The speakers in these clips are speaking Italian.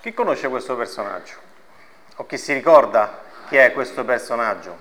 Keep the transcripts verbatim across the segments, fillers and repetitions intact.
Chi conosce questo personaggio? O chi si ricorda chi è questo personaggio?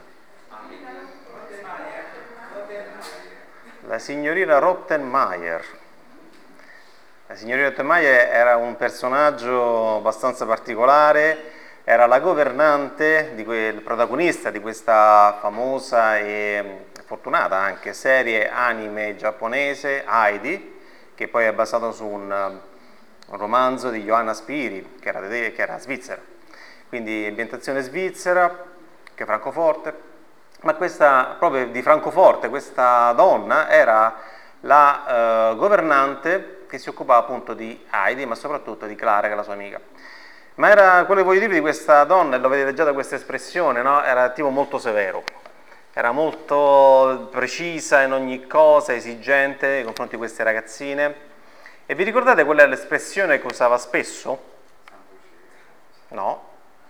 La signorina Rottenmeier. La signorina Rottenmeier era un personaggio abbastanza particolare, era la governante, di quel protagonista di questa famosa e fortunata anche serie anime giapponese, Heidi, che poi è basato su un, un romanzo di Johanna Spiri, che era, che era svizzera. Quindi ambientazione svizzera, che Francoforte. Ma questa, proprio di Francoforte, questa donna era la eh, governante che si occupava appunto di Heidi, ma soprattutto di Clara, che è la sua amica. Ma era, quello che voglio dire di questa donna, e lo vedete già da questa espressione, no? Era tipo molto severo, era molto precisa in ogni cosa, esigente nei confronti di queste ragazzine. E vi ricordate qual è l'espressione che usava spesso? No?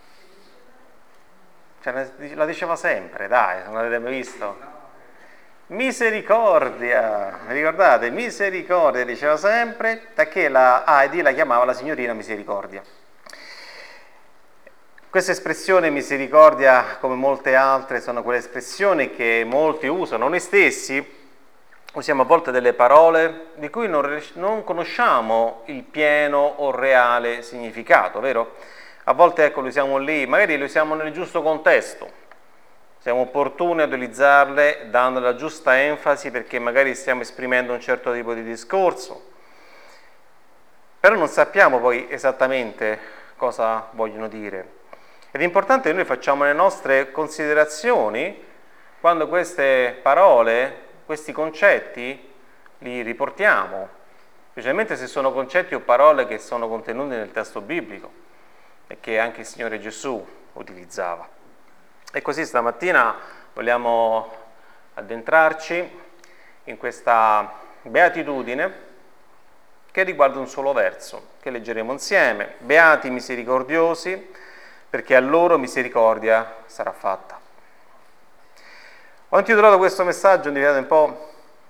Cioè, la diceva sempre, dai, non l'avete mai visto? Misericordia, mi ricordate? Misericordia, diceva sempre, da che la Heidi la chiamava la signorina Misericordia. Questa espressione misericordia, come molte altre, sono quelle espressioni che molti usano. Noi stessi usiamo a volte delle parole di cui non, non conosciamo il pieno o reale significato, vero? A volte, ecco, le usiamo lì, magari le usiamo nel giusto contesto. Siamo opportuni a utilizzarle dando la giusta enfasi perché magari stiamo esprimendo un certo tipo di discorso. Però non sappiamo poi esattamente cosa vogliono dire. Ed è importante che noi facciamo le nostre considerazioni quando queste parole, questi concetti, li riportiamo, specialmente se sono concetti o parole che sono contenuti nel testo biblico e che anche il Signore Gesù utilizzava. E così stamattina vogliamo addentrarci in questa beatitudine che riguarda un solo verso, che leggeremo insieme. Beati i misericordiosi, perché a loro misericordia sarà fatta. Ho intitolato questo messaggio, indovinate un po',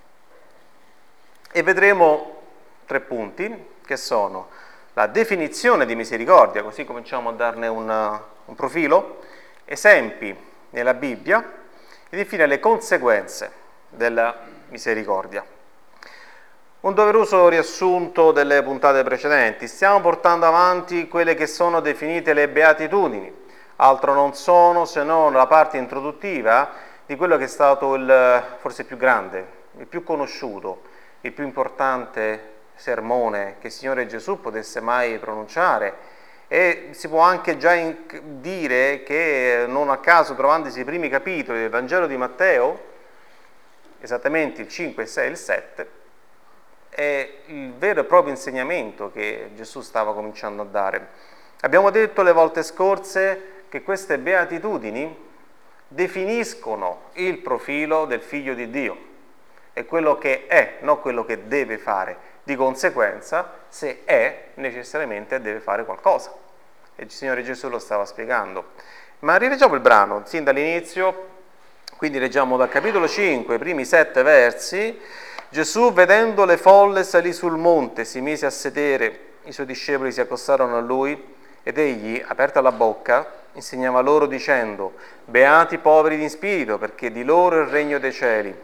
e vedremo tre punti, che sono la definizione di misericordia, così cominciamo a darne un, un profilo, esempi nella Bibbia ed infine le conseguenze della misericordia. Un doveroso riassunto delle puntate precedenti. Stiamo portando avanti quelle che sono definite le beatitudini, altro non sono se non la parte introduttiva di quello che è stato il forse più grande, il più conosciuto, il più importante sermone che il Signore Gesù potesse mai pronunciare. E si può anche già dire che non a caso, trovandosi i primi capitoli del Vangelo di Matteo, esattamente il cinque, il sei e il sette, è il vero e proprio insegnamento che Gesù stava cominciando a dare. Abbiamo detto le volte scorse che queste beatitudini definiscono il profilo del Figlio di Dio, è quello che è, non quello che deve fare. Di conseguenza, se è, necessariamente deve fare qualcosa. E il Signore Gesù lo stava spiegando. Ma rileggiamo il brano, sin dall'inizio, quindi leggiamo dal capitolo cinque, i primi sette versi. Gesù, vedendo le folle, salì sul monte, si mise a sedere. I suoi discepoli si accostarono a lui ed egli, aperta la bocca, insegnava loro dicendo: beati i poveri in spirito, perché di loro è il regno dei cieli.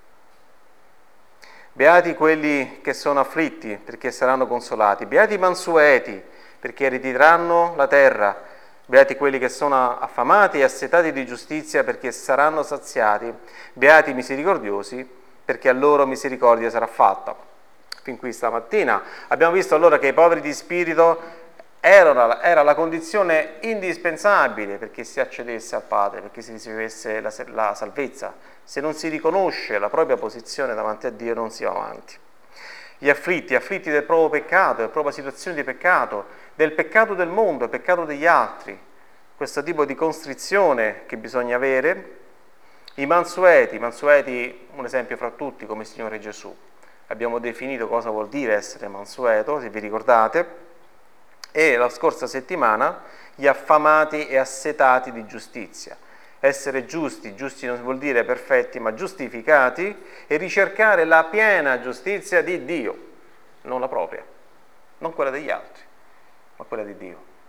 Beati quelli che sono afflitti, perché saranno consolati. Beati i mansueti, perché erediteranno la terra. Beati quelli che sono affamati e assetati di giustizia, perché saranno saziati. Beati i misericordiosi, perché a loro misericordia sarà fatta. Fin qui stamattina abbiamo visto allora che i poveri di spirito erano, era la condizione indispensabile perché si accedesse al Padre, perché si ricevesse la, la salvezza. Se non si riconosce la propria posizione davanti a Dio non si va avanti. Gli afflitti, afflitti del proprio peccato, della propria situazione di peccato, del peccato del mondo, del peccato degli altri, questo tipo di constrizione che bisogna avere. I mansueti, i mansueti un esempio fra tutti come il Signore Gesù. Abbiamo definito cosa vuol dire essere mansueto, se vi ricordate, e la scorsa settimana gli affamati e assetati di giustizia. Essere giusti, giusti non vuol dire perfetti, ma giustificati, e ricercare la piena giustizia di Dio, non la propria, non quella degli altri, ma quella di Dio.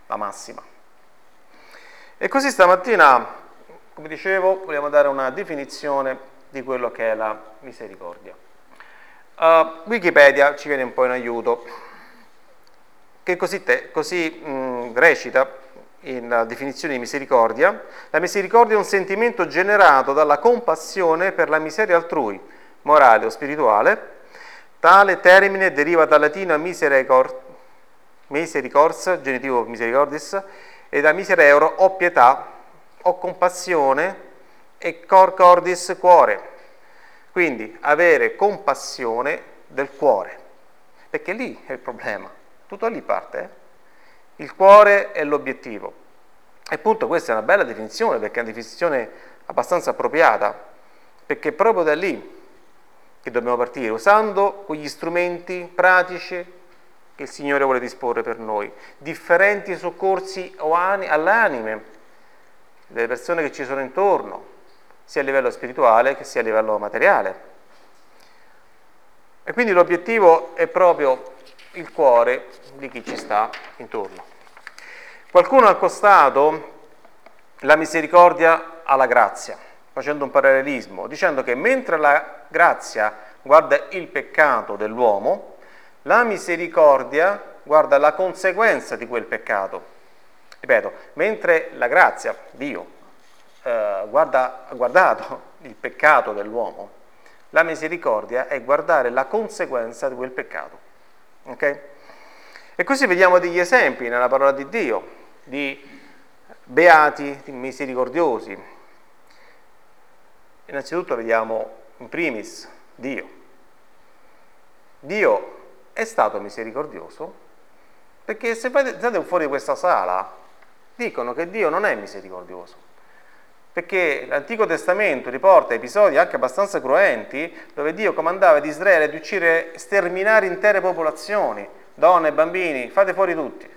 la massima. E così stamattina, come dicevo, vogliamo dare una definizione di quello che è la misericordia. Uh, Wikipedia ci viene un po' in aiuto, che così, te, così mh, recita in la definizione di misericordia: la misericordia è un sentimento generato dalla compassione per la miseria altrui, morale o spirituale. Tale termine deriva dal latino misericor, misericors, genitivo misericordis, e da misereuro o pietà o compassione e cor cordis cuore. Quindi avere compassione del cuore, perché lì è il problema, tutto lì parte. Eh? Il cuore è l'obiettivo. E appunto questa è una bella definizione, perché è una definizione abbastanza appropriata, perché è proprio da lì che dobbiamo partire, usando quegli strumenti pratici che il Signore vuole disporre per noi, differenti soccorsi alle anime delle persone che ci sono intorno, sia a livello spirituale che sia a livello materiale. E quindi l'obiettivo è proprio il cuore di chi ci sta intorno. Qualcuno ha accostato la misericordia alla grazia, facendo un parallelismo, dicendo che mentre la grazia guarda il peccato dell'uomo, la misericordia guarda la conseguenza di quel peccato. Ripeto, mentre la grazia, Dio, eh, guarda, ha guardato il peccato dell'uomo, la misericordia è guardare la conseguenza di quel peccato. Ok? E così vediamo degli esempi nella parola di Dio, di beati, di misericordiosi. Innanzitutto vediamo in primis Dio. Dio è stato misericordioso, perché se andate fuori di questa sala dicono che Dio non è misericordioso, perché l'Antico Testamento riporta episodi anche abbastanza cruenti dove Dio comandava ad Israele di uccidere, sterminare intere popolazioni, donne, bambini, fate fuori tutti.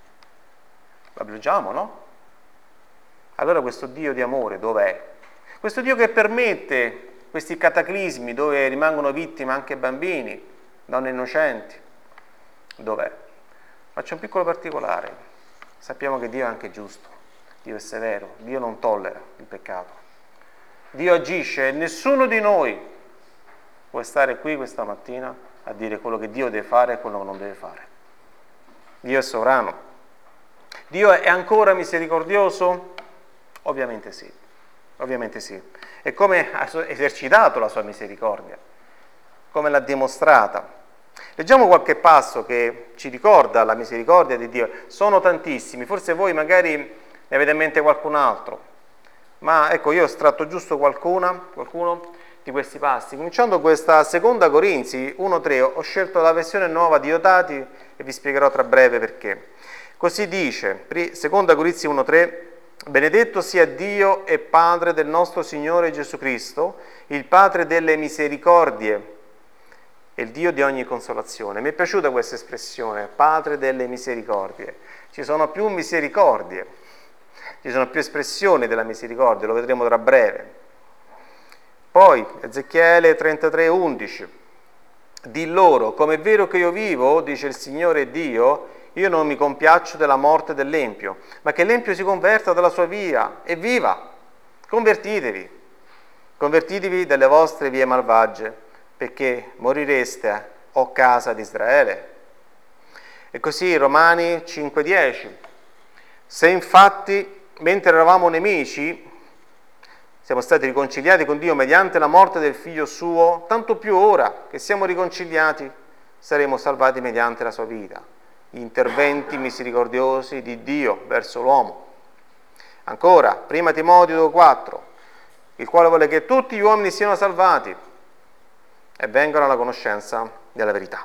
Lo leggiamo, no? Allora questo Dio di amore dov'è? Questo Dio che permette questi cataclismi dove rimangono vittime anche bambini, donne innocenti, dov'è? Faccio un piccolo particolare. Sappiamo che Dio è anche giusto, Dio è severo, Dio non tollera il peccato. Dio agisce e nessuno di noi può stare qui questa mattina a dire quello che Dio deve fare e quello che non deve fare. Dio è sovrano. Dio è ancora misericordioso? Ovviamente sì, ovviamente sì. E come ha esercitato la sua misericordia? Come l'ha dimostrata? Leggiamo qualche passo che ci ricorda la misericordia di Dio. Sono tantissimi, forse voi magari ne avete in mente qualcun altro, ma ecco, io ho estratto giusto qualcuna, qualcuno di questi passi. Cominciando questa seconda Corinzi uno tre, ho scelto la versione nuova di Iotati e vi spiegherò tra breve perché. Così dice, seconda Corinzi uno tre, benedetto sia Dio e Padre del nostro Signore Gesù Cristo, il Padre delle misericordie e il Dio di ogni consolazione. Mi è piaciuta questa espressione, Padre delle misericordie. Ci sono più misericordie, ci sono più espressioni della misericordia, lo vedremo tra breve. Poi, Ezechiele trentatré undici, di loro, come è vero che io vivo, dice il Signore Dio, io non mi compiaccio della morte dell'empio, ma che l'empio si converta dalla sua via e viva. Convertitevi, convertitevi dalle vostre vie malvagie, perché morireste, o casa di Israele. E così Romani cinque dieci, se infatti, mentre eravamo nemici, siamo stati riconciliati con Dio mediante la morte del Figlio suo, tanto più ora che siamo riconciliati, saremo salvati mediante la sua vita. Gli interventi misericordiosi di Dio verso l'uomo. Ancora, prima Timoteo due quattro, il quale vuole che tutti gli uomini siano salvati e vengano alla conoscenza della verità.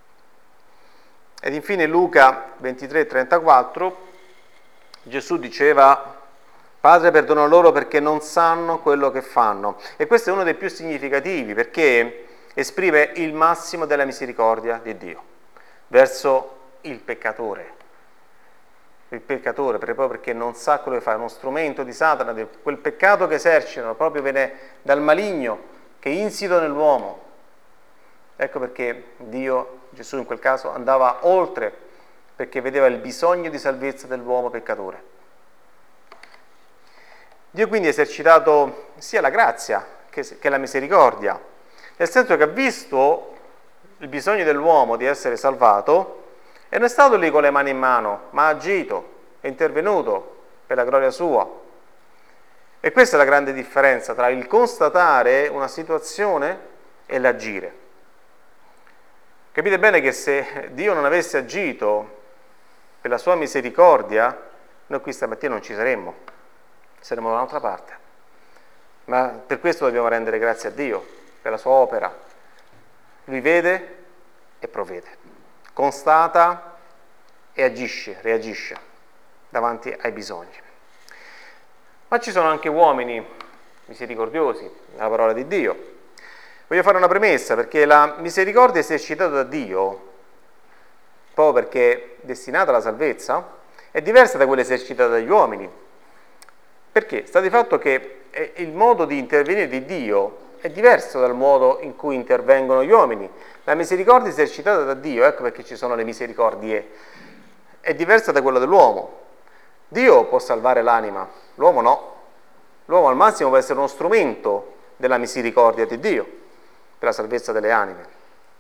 Ed infine Luca ventitré trentaquattro, Gesù diceva, Padre perdona loro perché non sanno quello che fanno. E questo è uno dei più significativi perché esprime il massimo della misericordia di Dio verso il peccatore. Il peccatore, proprio perché non sa quello che fa, è uno strumento di Satana, di quel peccato che esercitano, proprio viene dal maligno che è insito nell'uomo. Ecco perché Dio, Gesù in quel caso, andava oltre perché vedeva il bisogno di salvezza dell'uomo peccatore. Dio quindi ha esercitato sia la grazia che, che la misericordia, nel senso che ha visto il bisogno dell'uomo di essere salvato e non è stato lì con le mani in mano, ma ha agito, è intervenuto per la gloria sua. E questa è la grande differenza tra il constatare una situazione e l'agire. Capite bene che se Dio non avesse agito per la sua misericordia, noi qui stamattina non ci saremmo, saremmo da un'altra parte. Ma per questo dobbiamo rendere grazie a Dio, per la sua opera. Lui vede e provvede, constata e agisce, reagisce davanti ai bisogni. Ma ci sono anche uomini misericordiosi, nella parola di Dio. Voglio fare una premessa, perché la misericordia esercitata da Dio, proprio perché è destinata alla salvezza, è diversa da quella esercitata dagli uomini. Perché? Sta di fatto che il modo di intervenire di Dio è diverso dal modo in cui intervengono gli uomini. La misericordia esercitata da Dio, ecco perché ci sono le misericordie, è diversa da quella dell'uomo. Dio può salvare l'anima, l'uomo no. L'uomo al massimo può essere uno strumento della misericordia di Dio per la salvezza delle anime.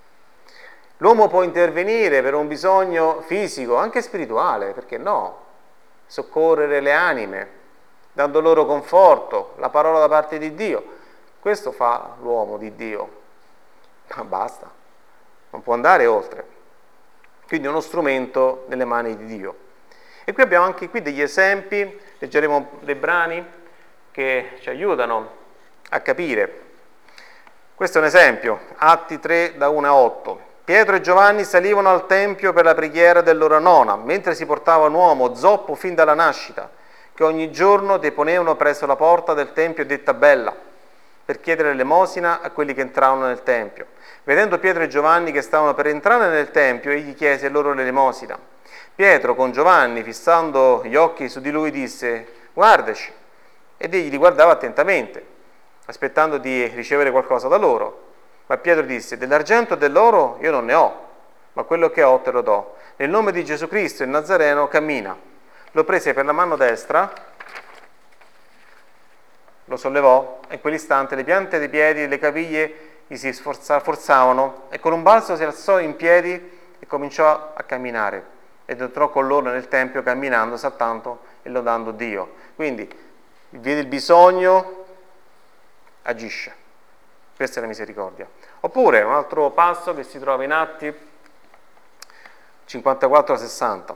L'uomo può intervenire per un bisogno fisico, anche spirituale, perché no? Soccorrere le anime, dando loro conforto, la parola da parte di Dio. Questo fa l'uomo di Dio, ma basta, non può andare oltre. Quindi è uno strumento nelle mani di Dio. E qui abbiamo anche qui degli esempi, leggeremo dei brani che ci aiutano a capire. Questo è un esempio, Atti tre, da uno a otto. Pietro e Giovanni salivano al Tempio per la preghiera dell'ora nona, mentre si portava un uomo zoppo fin dalla nascita, che ogni giorno deponevano presso la porta del Tempio detta Bella, per chiedere l'elemosina a quelli che entravano nel Tempio. Vedendo Pietro e Giovanni che stavano per entrare nel Tempio, egli chiese loro l'elemosina. Pietro, con Giovanni, fissando gli occhi su di lui, disse: guardaci, ed egli li guardava attentamente, aspettando di ricevere qualcosa da loro. Ma Pietro disse: dell'argento e dell'oro io non ne ho, ma quello che ho te lo do. Nel nome di Gesù Cristo il Nazareno, cammina. Lo prese per la mano destra, lo sollevò, e in quell'istante le piante dei piedi e le caviglie gli si forzavano, e con un balzo si alzò in piedi e cominciò a camminare. Ed entrò con loro nel Tempio camminando, saltando e lodando Dio. Quindi vede il bisogno, agisce. Questa è la misericordia. Oppure un altro passo che si trova in Atti cinquantaquattro sessanta.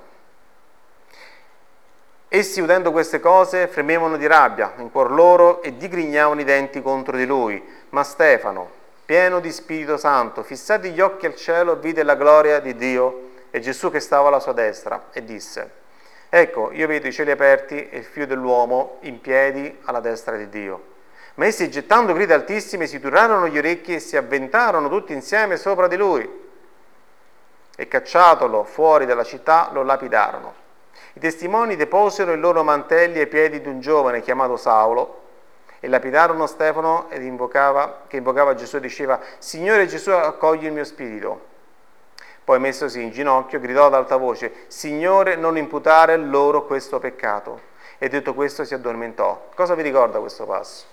Essi, udendo queste cose, fremevano di rabbia in cuor loro e digrignavano i denti contro di lui. Ma Stefano, pieno di Spirito Santo, fissati gli occhi al cielo, vide la gloria di Dio e Gesù che stava alla sua destra, e disse: ecco, io vedo i cieli aperti e il figlio dell'uomo in piedi alla destra di Dio. Ma essi, gettando grida altissime, si turarono gli orecchi e si avventarono tutti insieme sopra di lui, e cacciatolo fuori dalla città lo lapidarono. I testimoni deposero i loro mantelli ai piedi di un giovane chiamato Saulo, e lapidarono Stefano ed invocava, che invocava Gesù e diceva: Signore Gesù, accogli il mio spirito. Poi, messosi in ginocchio, gridò ad alta voce: Signore, non imputare loro questo peccato. E detto questo si addormentò. Cosa vi ricorda questo passo?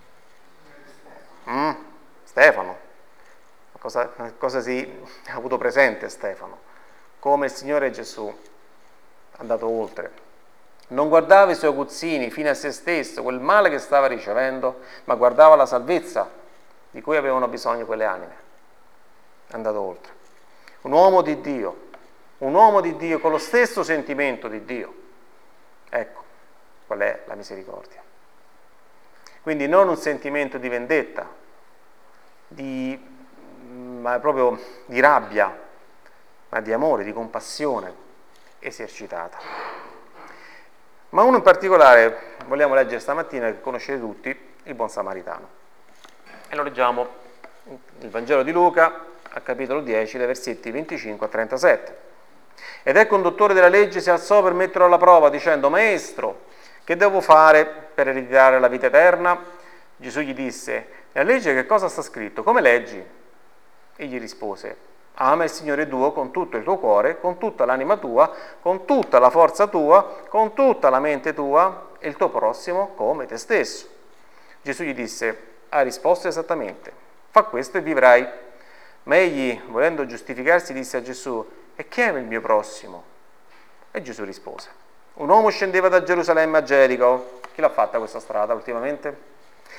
Mm, Stefano. Cosa, cosa si ha avuto presente Stefano? Come il Signore Gesù è andato oltre. Non guardava i suoi aguzzini fino a se stesso, quel male che stava ricevendo, ma guardava la salvezza di cui avevano bisogno quelle anime. È andato oltre. Un uomo di Dio, un uomo di Dio con lo stesso sentimento di Dio. Ecco qual è la misericordia. Quindi non un sentimento di vendetta, di, ma proprio di rabbia, ma di amore, di compassione esercitata. Ma uno in particolare vogliamo leggere stamattina, che conoscete tutti, il buon samaritano. E lo leggiamo nel Vangelo di Luca, al capitolo dieci, dai versetti venticinque a trentasette. Ed ecco, un dottore della legge si alzò per metterlo alla prova, dicendo: Maestro, che devo fare per ereditare la vita eterna? Gesù gli disse: nella legge che cosa sta scritto? Come leggi? Egli rispose: Ama il Signore Dio con tutto il tuo cuore, con tutta l'anima tua, con tutta la forza tua, con tutta la mente tua e il tuo prossimo come te stesso. Gesù gli disse, ha risposto esattamente, fa questo e vivrai. Ma egli, volendo giustificarsi, disse a Gesù, e chi è il mio prossimo? E Gesù rispose, un uomo scendeva da Gerusalemme a Gerico. Chi l'ha fatta questa strada ultimamente?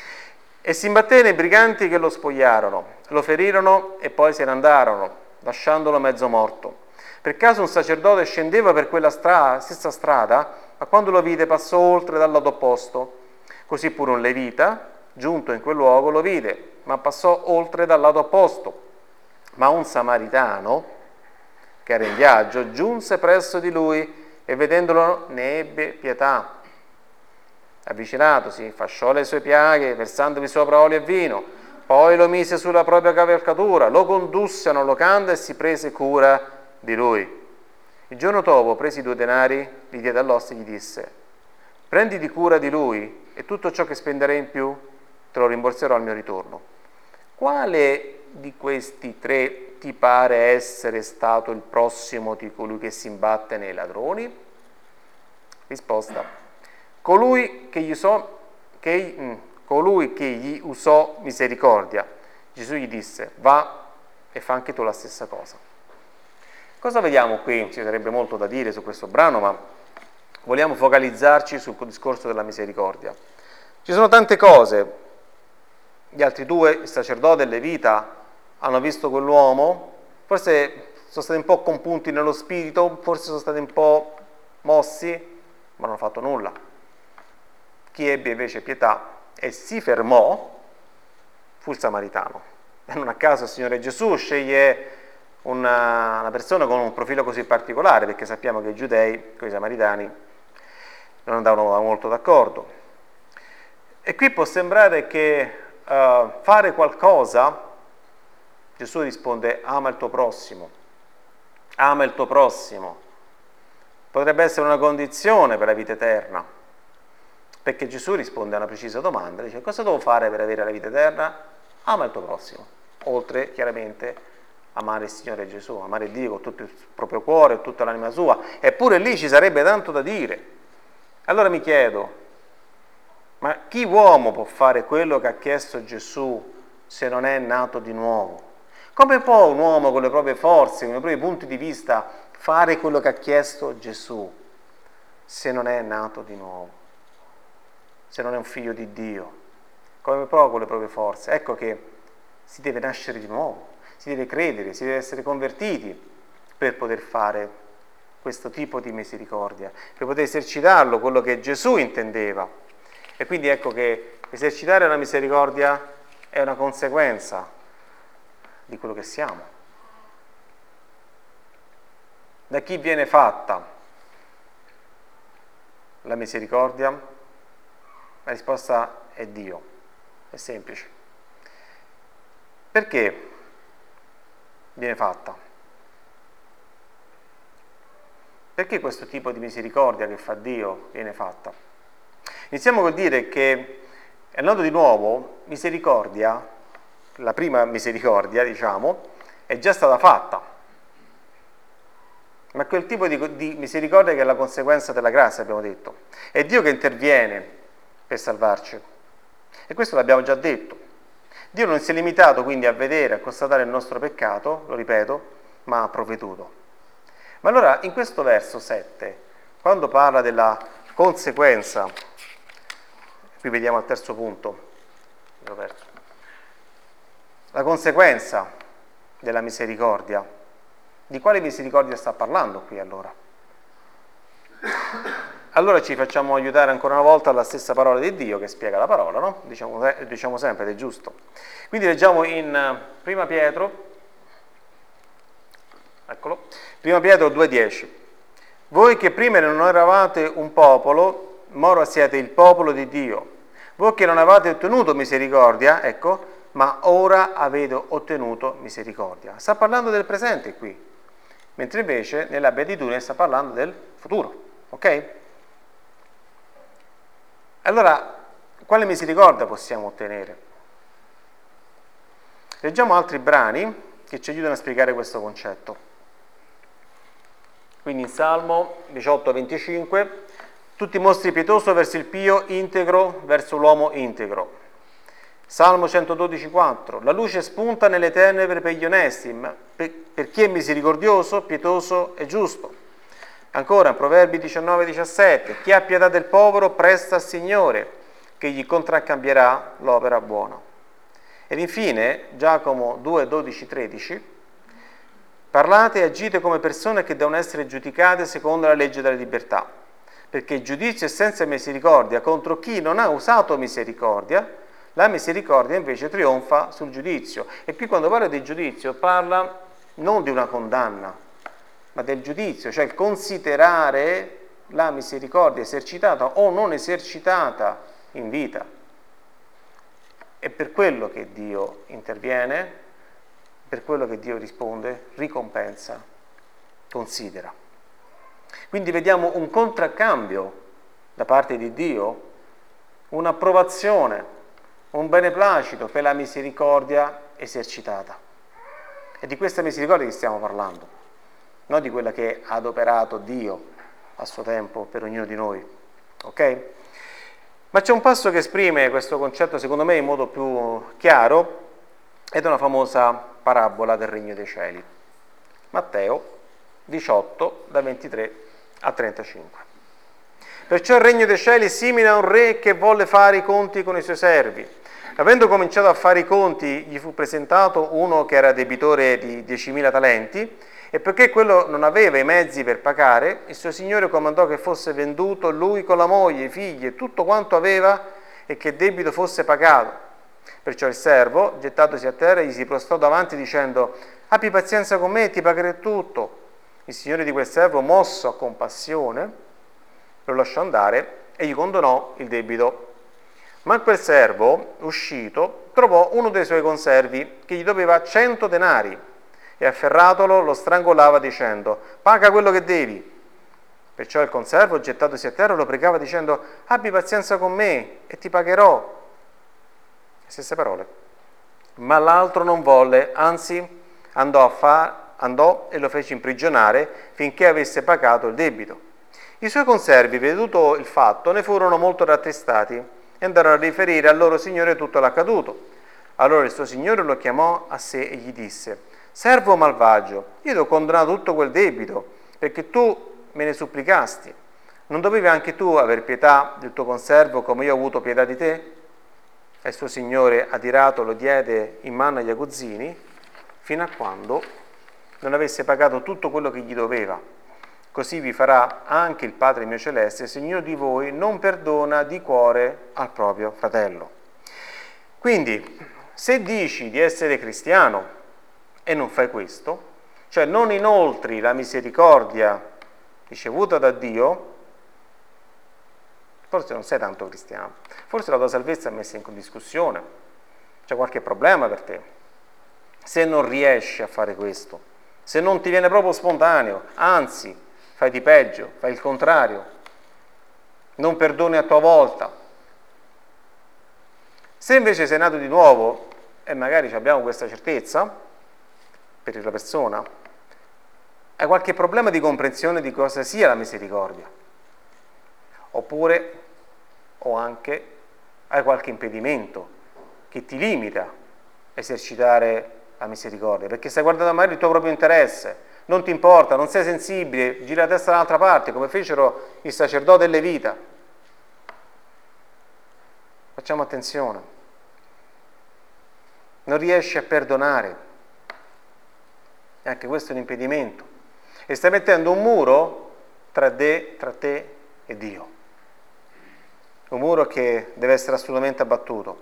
E si imbatté nei briganti che lo spogliarono, lo ferirono e poi se ne andarono, lasciandolo mezzo morto. Per caso un sacerdote scendeva per quella stra- stessa strada, ma quando lo vide passò oltre dal lato opposto. Così pure un levita, giunto in quel luogo, lo vide, ma passò oltre dal lato opposto. Ma un samaritano, che era in viaggio, giunse presso di lui e vedendolo ne ebbe pietà. Avvicinatosi, fasciò le sue piaghe, versandovi sopra olio e vino, poi lo mise sulla propria cavalcatura, lo condusse a una locanda e si prese cura di lui. Il giorno dopo, presi due denari, li diede all'oste e gli disse, prenditi cura di lui e tutto ciò che spenderai in più te lo rimborserò al mio ritorno. Quale di questi tre ti pare essere stato il prossimo di colui che si imbatte nei ladroni? Risposta. Colui che gli usò, che, colui che gli usò misericordia. Gesù gli disse, va e fa anche tu la stessa cosa. Cosa vediamo qui? Ci sarebbe molto da dire su questo brano, ma vogliamo focalizzarci sul discorso della misericordia. Ci sono tante cose. Gli altri due, il sacerdote e il levita, hanno visto quell'uomo, forse sono stati un po' compunti nello spirito, forse sono stati un po' mossi, ma non hanno fatto nulla. Chi ebbe invece pietà e si fermò fu il samaritano. E non a caso il Signore Gesù sceglie una, una persona con un profilo così particolare, perché sappiamo che i giudei con i samaritani non andavano molto d'accordo. E qui può sembrare che uh, fare qualcosa, Gesù risponde, ama il tuo prossimo, ama il tuo prossimo. Potrebbe essere una condizione per la vita eterna. Perché Gesù risponde a una precisa domanda, dice cosa devo fare per avere la vita eterna? Ama il tuo prossimo, oltre chiaramente amare il Signore Gesù, amare Dio con tutto il proprio cuore, con tutta l'anima sua, eppure lì ci sarebbe tanto da dire. Allora mi chiedo, ma chi uomo può fare quello che ha chiesto Gesù se non è nato di nuovo? Come può un uomo con le proprie forze, con i propri punti di vista, fare quello che ha chiesto Gesù se non è nato di nuovo? Se non è un figlio di Dio, come può con le proprie forze? Ecco che si deve nascere di nuovo, si deve credere, si deve essere convertiti per poter fare questo tipo di misericordia, per poter esercitarlo, quello che Gesù intendeva. E quindi ecco che esercitare la misericordia è una conseguenza di quello che siamo. Da chi viene fatta la misericordia? La risposta è Dio, è semplice. Perché viene fatta? Perché questo tipo di misericordia che fa Dio viene fatta? Iniziamo col dire che, è nato di nuovo, misericordia, la prima misericordia, diciamo, è già stata fatta. Ma quel tipo di, di misericordia che è la conseguenza della grazia, abbiamo detto. È Dio che interviene per salvarci. E questo l'abbiamo già detto. Dio non si è limitato quindi a vedere, a constatare il nostro peccato, lo ripeto, ma ha provveduto. Ma allora in questo verso sette, quando parla della conseguenza, qui vediamo al terzo punto, la conseguenza della misericordia, di quale misericordia sta parlando qui allora? Allora ci facciamo aiutare ancora una volta alla stessa parola di Dio che spiega la parola, no? Diciamo, diciamo sempre ed è giusto. Quindi leggiamo in Prima Pietro, eccolo, Prima Pietro due dieci. Voi che prima non eravate un popolo, ora siete il popolo di Dio. Voi che non avete ottenuto misericordia, ecco, ma ora avete ottenuto misericordia. Sta parlando del presente qui, mentre invece nella beatitudine sta parlando del futuro, ok? Allora, quale misericordia possiamo ottenere? Leggiamo altri brani che ci aiutano a spiegare questo concetto. Quindi in Salmo diciotto venticinque, tu ti mostri pietoso verso il pio, integro verso l'uomo integro. Salmo centododici quattro, la luce spunta nelle tenebre per gli onesti, ma per, per chi è misericordioso, pietoso e giusto. Ancora, Proverbi diciannove diciassette, chi ha pietà del povero presta al Signore, che gli contraccambierà l'opera buona. Ed infine, Giacomo due dodici tredici, parlate e agite come persone che devono essere giudicate secondo la legge della libertà, perché il giudizio è senza misericordia contro chi non ha usato misericordia, la misericordia invece trionfa sul giudizio. E qui quando parla di giudizio parla non di una condanna, ma del giudizio, cioè il considerare la misericordia esercitata o non esercitata in vita. È per quello che Dio interviene, per quello che Dio risponde, ricompensa, considera. Quindi vediamo un contraccambio da parte di Dio, un'approvazione, un beneplacito per la misericordia esercitata. È di questa misericordia che stiamo parlando, non di quella che ha adoperato Dio a suo tempo per ognuno di noi. Ok? Ma c'è un passo che esprime questo concetto secondo me in modo più chiaro, ed è una famosa parabola del Regno dei Cieli. Matteo diciotto, da ventitré a trentacinque. Perciò il Regno dei Cieli è simile a un re che volle fare i conti con i suoi servi. Avendo cominciato a fare i conti, gli fu presentato uno che era debitore di diecimila talenti, e perché quello non aveva i mezzi per pagare, il suo signore comandò che fosse venduto lui con la moglie, i figli e tutto quanto aveva, e che il debito fosse pagato. Perciò il servo, gettatosi a terra, gli si prostrò davanti dicendo: abbi pazienza con me e ti pagherò tutto. Il signore di quel servo, mosso a compassione, lo lasciò andare e gli condonò il debito. Ma quel servo, uscito, trovò uno dei suoi conservi che gli doveva cento denari, e afferratolo lo strangolava dicendo: paga quello che devi. Perciò il conservo, gettatosi a terra, lo pregava dicendo: abbi pazienza con me e ti pagherò. Stesse parole. Ma l'altro non volle, anzi andò, a fa, andò e lo fece imprigionare finché avesse pagato il debito. I suoi conservi, veduto il fatto, ne furono molto rattristati e andarono a riferire al loro signore tutto l'accaduto. Allora il suo signore lo chiamò a sé e gli disse: servo malvagio, io ti ho condonato tutto quel debito, perché tu me ne supplicasti. Non dovevi anche tu aver pietà del tuo conservo come io ho avuto pietà di te? E il suo signore, adirato, lo diede in mano agli aguzzini, fino a quando non avesse pagato tutto quello che gli doveva. Così vi farà anche il Padre mio celeste, se ognuno di voi non perdona di cuore al proprio fratello. Quindi, se dici di essere cristiano e non fai questo, cioè non inoltri la misericordia ricevuta da Dio, forse non sei tanto cristiano, forse la tua salvezza è messa in discussione, c'è qualche problema per te. Se non riesci a fare questo, se non ti viene proprio spontaneo, anzi, fai di peggio, fai il contrario, non perdoni a tua volta. Se invece sei nato di nuovo e magari abbiamo questa certezza per la persona, hai qualche problema di comprensione di cosa sia la misericordia, oppure o anche hai qualche impedimento che ti limita a esercitare la misericordia, perché stai guardando magari il tuo proprio interesse, non ti importa, non sei sensibile, gira la testa dall'altra parte, come fecero il sacerdote e il levita. Facciamo attenzione. Non riesci a perdonare, e anche questo è un impedimento, e stai mettendo un muro tra te, tra te e Dio, un muro che deve essere assolutamente abbattuto.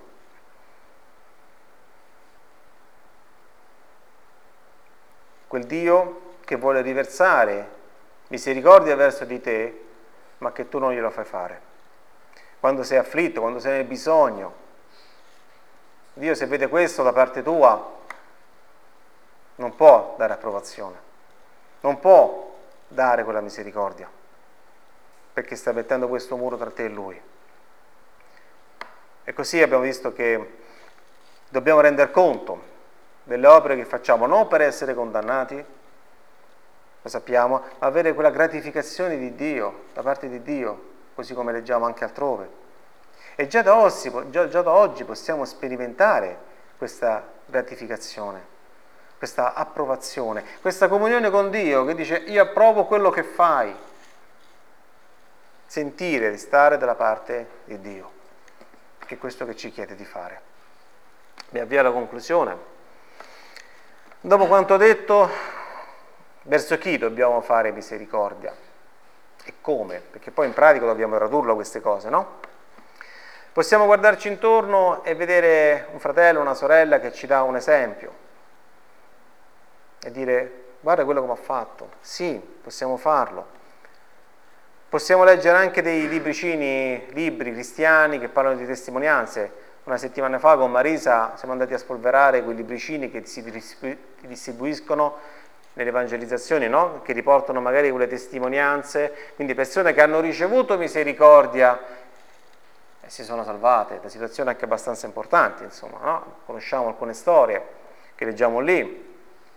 Quel Dio che vuole riversare misericordia verso di te, ma che tu non glielo fai fare. Quando sei afflitto, quando sei nel bisogno, Dio, se vede questo da parte tua, non può dare approvazione, non può dare quella misericordia, perché sta mettendo questo muro tra te e Lui. E così abbiamo visto che dobbiamo rendere conto delle opere che facciamo non per essere condannati, lo sappiamo, ma avere quella gratificazione di Dio, da parte di Dio, così come leggiamo anche altrove. E già da oggi, già, già da oggi possiamo sperimentare questa gratificazione, questa approvazione, questa comunione con Dio che dice io approvo quello che fai, sentire di stare dalla parte di Dio, che è questo che ci chiede di fare. Mi avvio alla conclusione. Dopo quanto detto, verso chi dobbiamo fare misericordia? E come? Perché poi in pratica dobbiamo tradurlo queste cose, no? Possiamo guardarci intorno e vedere un fratello, una sorella che ci dà un esempio e dire guarda quello che mi ha fatto. Sì, possiamo farlo. Possiamo leggere anche dei libricini, libri cristiani che parlano di testimonianze. Una settimana fa con Marisa siamo andati a spolverare quei libricini che si distribuiscono nelle evangelizzazioni, no? Che riportano magari quelle testimonianze, quindi persone che hanno ricevuto misericordia e si sono salvate da situazioni anche abbastanza importanti, insomma, no? Conosciamo alcune storie che leggiamo lì,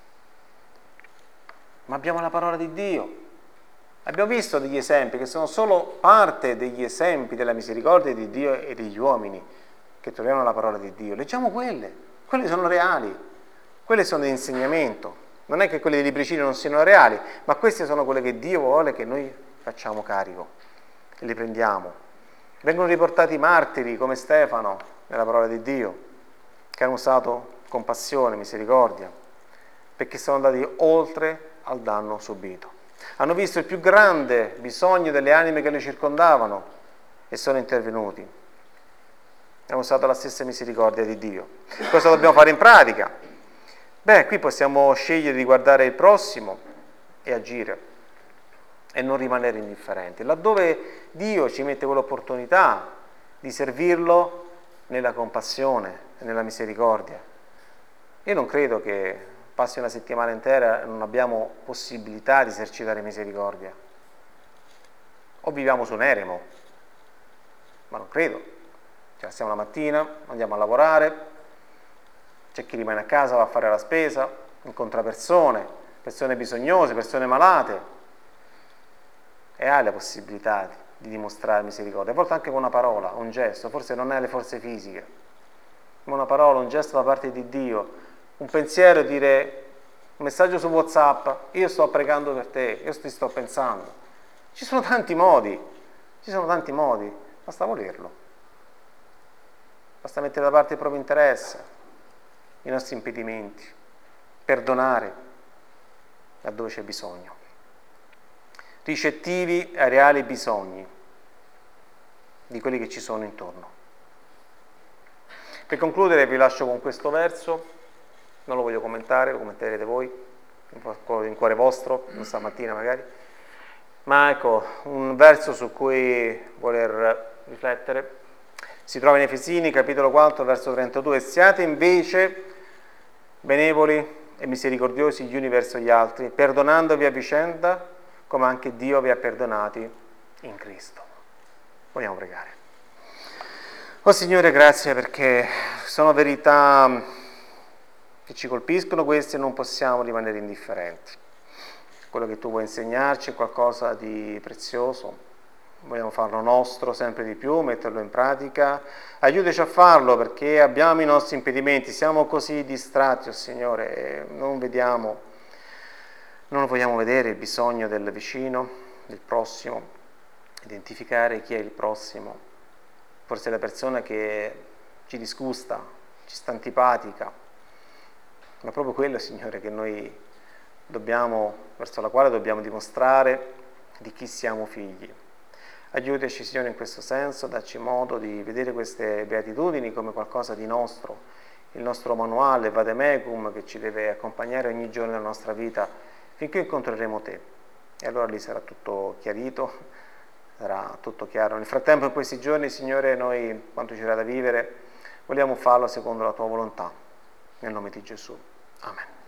ma abbiamo la parola di Dio. Abbiamo visto degli esempi che sono solo parte degli esempi della misericordia di Dio e degli uomini che troviamo nella parola di Dio. Leggiamo quelle, quelle sono reali, quelle sono di insegnamento. Non è che quelle dei libricini non siano reali, ma queste sono quelle che Dio vuole che noi facciamo carico e le prendiamo. Vengono riportati martiri come Stefano nella parola di Dio, che hanno usato compassione, misericordia, perché sono andati oltre al danno subito. Hanno visto il più grande bisogno delle anime che le circondavano e sono intervenuti. Hanno usato la stessa misericordia di Dio. Cosa dobbiamo fare in pratica? Beh, qui possiamo scegliere di guardare il prossimo e agire e non rimanere indifferenti. Laddove Dio ci mette quell'opportunità di servirlo nella compassione e nella misericordia. Io non credo che passi una settimana intera e non abbiamo possibilità di esercitare misericordia. O viviamo su un eremo, ma non credo. Ci alziamo la mattina, andiamo a lavorare, c'è chi rimane a casa, va a fare la spesa, incontra persone, persone bisognose, persone malate, e hai la possibilità di dimostrare misericordia, a volte anche con una parola, un gesto, forse non hai le forze fisiche, ma una parola, un gesto da parte di Dio, un pensiero, dire un messaggio su WhatsApp, io sto pregando per te, io ti sto pensando. Ci sono tanti modi, ci sono tanti modi, basta volerlo, basta mettere da parte il proprio interesse, i nostri impedimenti, perdonare laddove c'è bisogno. Ricettivi ai reali bisogni di quelli che ci sono intorno. Per concludere vi lascio con questo verso, non lo voglio commentare, lo commenterete voi, in cuore vostro, stamattina magari, ma ecco, un verso su cui voler riflettere, si trova in Efesini, capitolo quattro, verso trentadue, siate invece benevoli e misericordiosi gli uni verso gli altri, perdonandovi a vicenda, come anche Dio vi ha perdonati in Cristo. Vogliamo pregare. Oh Signore, grazie perché sono verità che ci colpiscono queste e non possiamo rimanere indifferenti. Quello che tu vuoi insegnarci è qualcosa di prezioso, vogliamo farlo nostro sempre di più, metterlo in pratica. Aiutaci a farlo perché abbiamo i nostri impedimenti, siamo così distratti, oh Signore, e non vediamo Non vogliamo vedere il bisogno del vicino, del prossimo, identificare chi è il prossimo, forse la persona che ci disgusta, ci sta antipatica, ma proprio quello, Signore, che noi dobbiamo, verso la quale dobbiamo dimostrare di chi siamo figli. Aiutaci, Signore, in questo senso, dacci modo di vedere queste beatitudini come qualcosa di nostro, il nostro manuale, vademecum, che ci deve accompagnare ogni giorno della nostra vita, finché incontreremo te, e allora lì sarà tutto chiarito, sarà tutto chiaro. Nel frattempo, in questi giorni, Signore, noi, quanto ci sarà da vivere, vogliamo farlo secondo la tua volontà, nel nome di Gesù. Amen.